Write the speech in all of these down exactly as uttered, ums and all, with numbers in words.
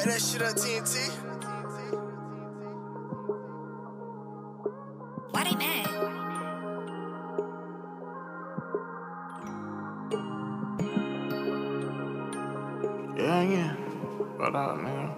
that shit on T N T. Why they mad? Yeah, yeah. What up, nigga?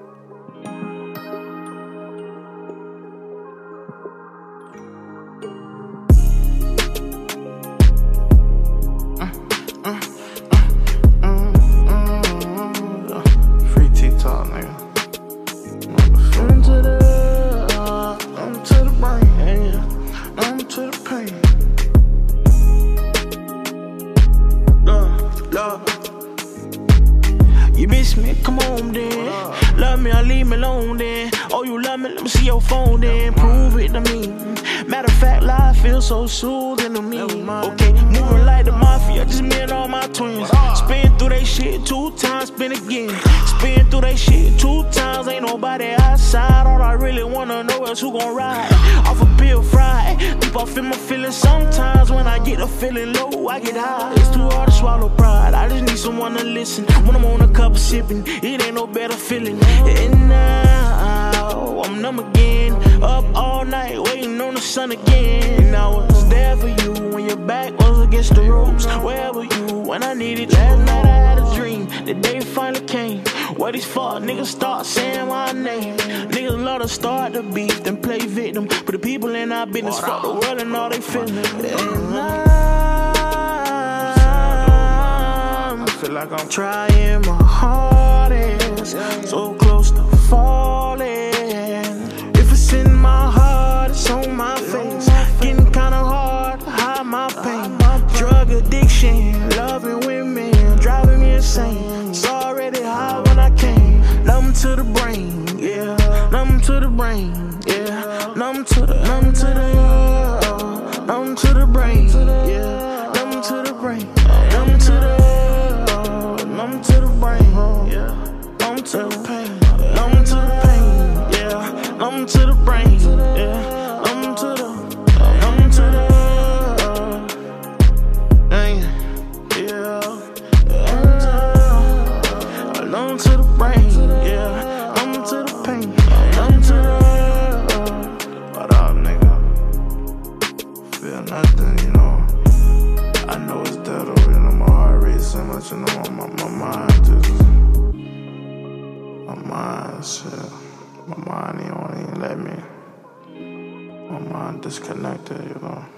You miss me? Come on then. Love me or leave me alone then. Oh, you love me? Let me see your phone then. Prove it to me. Matter of fact, life feels so soothing to me. Okay, moving like the mafia, just me and all my twins. Spin through they shit two times, spin again. Spin through they shit two times, ain't nobody outside. All I really wanna know is who gon' ride. Off a bill fried, deep off in my feelings. Sometimes when I get a feeling low, I get high. It's too hard to swallow pride. I just need someone to listen when I'm on a cup of sipping. It ain't no better feeling. And now I'm numb again, up all night waiting on the sun again. I was there for you when your back was against the ropes. Where were you when I needed you? Last night I had a dream, the day finally came. Where these fuck niggas start saying my name. Niggas love to start the beef, then play victim. But the people in our business fuck the world and all they feeling. And I'm, I feel like I'm trying my hardest, so close to falling. If it's in my heart, it's on my face. Getting kinda hard to hide my pain. Drug addiction, loving women, driving me insane. It's already high when I came. Numb to the brain, yeah. Numb to the brain, yeah. Numb to the, numb to the, uh, numb to the brain, yeah. Numb to the brain, numb to the, uh, numb to the brain, yeah. Numb to the pain, numb to the pain, yeah. Numb to the brain, yeah. Numb to the, numb to the, uh, yeah. Numb to the brain, yeah. Numb to the pain, numb to the, uh, what up, nigga? Feel nothing, you know. I know it's dead over, you know. My heart races so much, you know. My, my mind just, my mind, shit. My mind ain't won't even let me. My mind disconnected, you know.